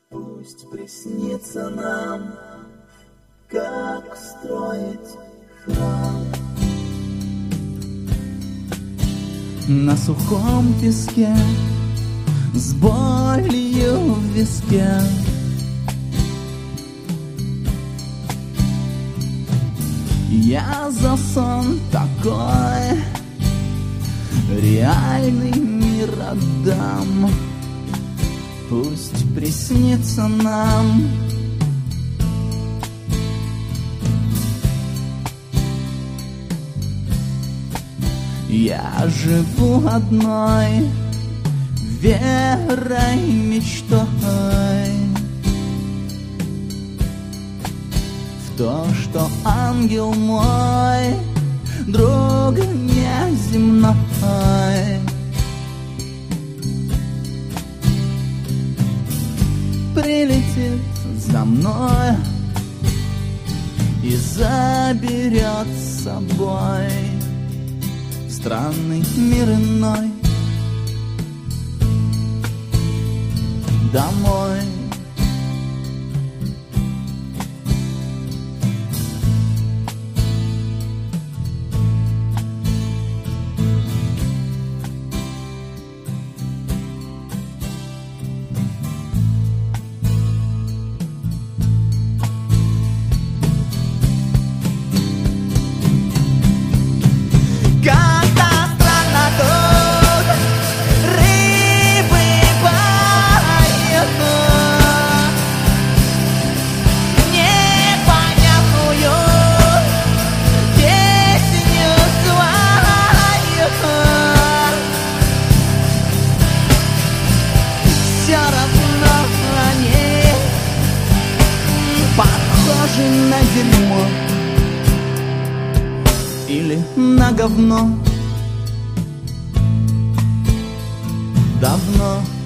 Пусть приснится нам, как строить храм. На сухом песке, с болью в виске, я за сон такой реальный мир отдам. Пусть приснится нам. Я живу одной верой, мечтой в то, что ангел мой друг неземной. Прилетит за мной и заберет с собой в странный мир иной, домой. Похожи на дерьмо или на говно. Давно